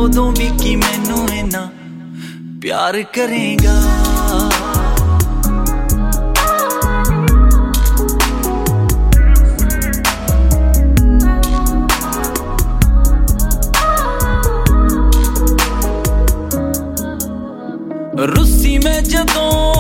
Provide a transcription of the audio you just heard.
उदों भी कि मैनू इना प्यार करेगा। रुस्सी में जदों